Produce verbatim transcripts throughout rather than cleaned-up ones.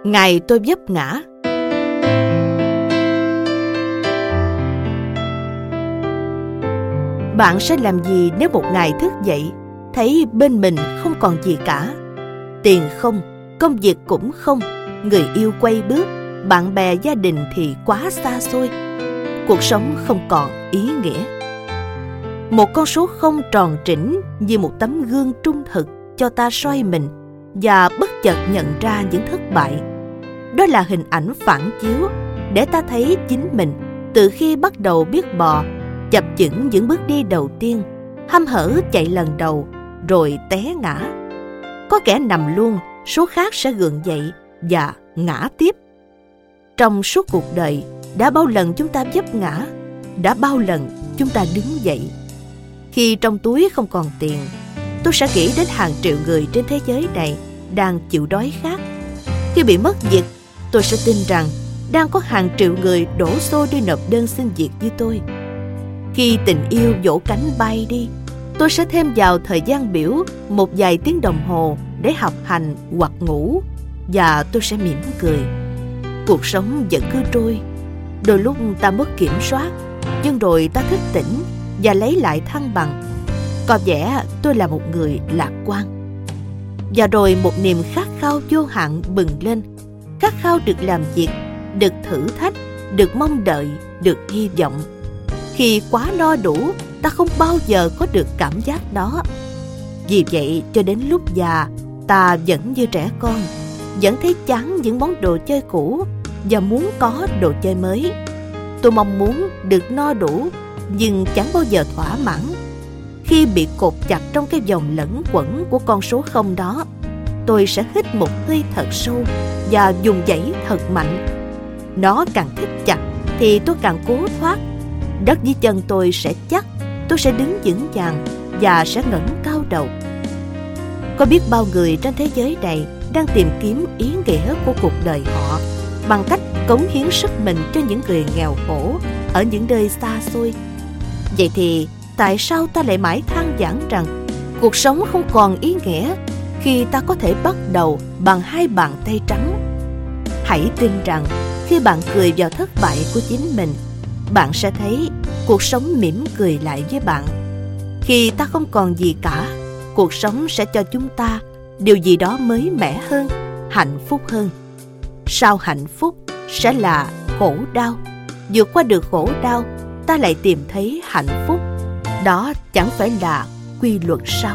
Ngày tôi vấp ngã. Bạn sẽ làm gì nếu một ngày thức dậy thấy bên mình không còn gì cả? Tiền không, công việc cũng không, người yêu quay bước, bạn bè gia đình thì quá xa xôi. Cuộc sống không còn ý nghĩa. Một con số không tròn trĩnh như một tấm gương trung thực cho ta soi mình và bất chợt nhận ra những thất bại. Đó là hình ảnh phản chiếu để ta thấy chính mình từ khi bắt đầu biết bò, chập chững những bước đi đầu tiên, hăm hở chạy lần đầu, rồi té ngã. Có kẻ nằm luôn, số khác sẽ gượng dậy và ngã tiếp. Trong suốt cuộc đời, đã bao lần chúng ta vấp ngã, đã bao lần chúng ta đứng dậy. Khi trong túi không còn tiền, tôi sẽ nghĩ đến hàng triệu người trên thế giới này đang chịu đói khát. Khi bị mất việc, tôi sẽ tin rằng đang có hàng triệu người đổ xô đi nộp đơn xin việc như tôi. Khi tình yêu vỗ cánh bay đi, tôi sẽ thêm vào thời gian biểu một vài tiếng đồng hồ để học hành hoặc ngủ, và tôi sẽ mỉm cười. Cuộc sống vẫn cứ trôi. Đôi lúc ta mất kiểm soát, nhưng rồi ta thức tỉnh và lấy lại thăng bằng. Có vẻ tôi là một người lạc quan. Và rồi một niềm khát khao vô hạn bừng lên. Khát khao được làm việc, được thử thách, được mong đợi, được hy vọng. Khi quá no đủ, ta không bao giờ có được cảm giác đó. Vì vậy cho đến lúc già, ta vẫn như trẻ con, vẫn thấy chán những món đồ chơi cũ và muốn có đồ chơi mới. Tôi mong muốn được no đủ, nhưng chẳng bao giờ thỏa mãn. Khi bị cột chặt trong cái vòng lẫn quẩn của con số không đó, tôi sẽ hít một hơi thật sâu và dùng dãy thật mạnh. Nó càng thít chặt thì tôi càng cố thoát. Đất dưới chân tôi sẽ chắc, tôi sẽ đứng vững vàng và sẽ ngẩng cao đầu. Có biết bao người trên thế giới này đang tìm kiếm ý nghĩa của cuộc đời họ bằng cách cống hiến sức mình cho những người nghèo khổ ở những nơi xa xôi. Vậy thì tại sao ta lại mãi than vãn rằng cuộc sống không còn ý nghĩa khi ta có thể bắt đầu bằng hai bàn tay trắng? Hãy tin rằng khi bạn cười vào thất bại của chính mình, bạn sẽ thấy cuộc sống mỉm cười lại với bạn. Khi ta không còn gì cả, cuộc sống sẽ cho chúng ta điều gì đó mới mẻ hơn, hạnh phúc hơn. Sau hạnh phúc sẽ là khổ đau. Vượt qua được khổ đau, ta lại tìm thấy hạnh phúc. Đó chẳng phải là quy luật sao?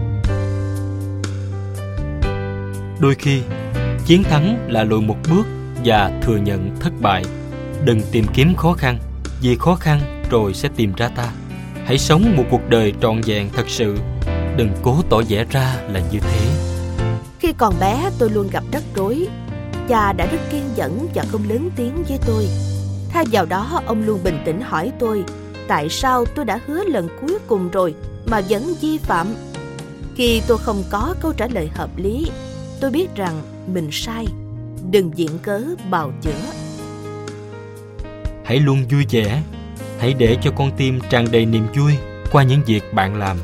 Đôi khi, chiến thắng là lùi một bước và thừa nhận thất bại. Đừng tìm kiếm khó khăn, vì khó khăn rồi sẽ tìm ra ta. Hãy sống một cuộc đời trọn vẹn thật sự. Đừng cố tỏ vẻ ra là như thế. Khi còn bé, tôi luôn gặp rắc rối. Cha đã rất kiên nhẫn và không lớn tiếng với tôi. Thay vào đó, ông luôn bình tĩnh hỏi tôi tại sao tôi đã hứa lần cuối cùng rồi mà vẫn vi phạm. Khi tôi không có câu trả lời hợp lý, tôi biết rằng mình sai. Đừng viện cớ bào chữa. Hãy luôn vui vẻ. Hãy để cho con tim tràn đầy niềm vui qua những việc bạn làm.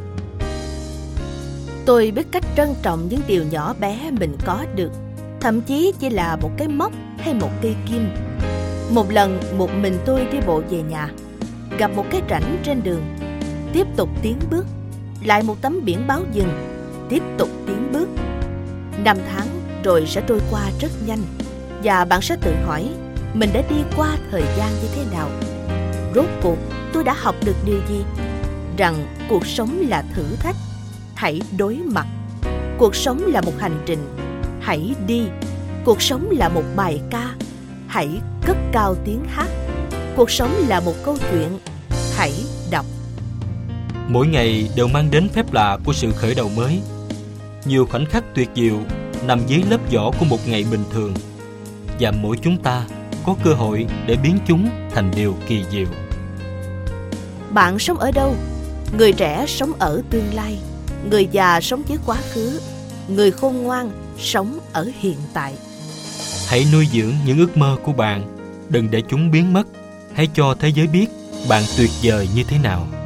Tôi biết cách trân trọng những điều nhỏ bé mình có được, thậm chí chỉ là một cái móc hay một cây kim. Một lần một mình tôi đi bộ về nhà, gặp một cái rãnh trên đường. Tiếp tục tiến bước, lại một tấm biển báo dừng. Tiếp tục tiến bước. Năm tháng rồi sẽ trôi qua rất nhanh, và bạn sẽ tự hỏi mình đã đi qua thời gian như thế nào. Rốt cuộc tôi đã học được điều gì? Rằng cuộc sống là thử thách, hãy đối mặt. Cuộc sống là một hành trình, hãy đi. Cuộc sống là một bài ca, hãy cất cao tiếng hát. Cuộc sống là một câu chuyện, hãy đọc. Mỗi ngày đều mang đến phép lạ của sự khởi đầu mới. Nhiều khoảnh khắc tuyệt diệu nằm dưới lớp vỏ của một ngày bình thường, và mỗi chúng ta có cơ hội để biến chúng thành điều kỳ diệu. Bạn sống ở đâu? Người trẻ sống ở tương lai, người già sống với quá khứ, người khôn ngoan sống ở hiện tại. Hãy nuôi dưỡng những ước mơ của bạn, đừng để chúng biến mất. Hãy cho thế giới biết bạn tuyệt vời như thế nào.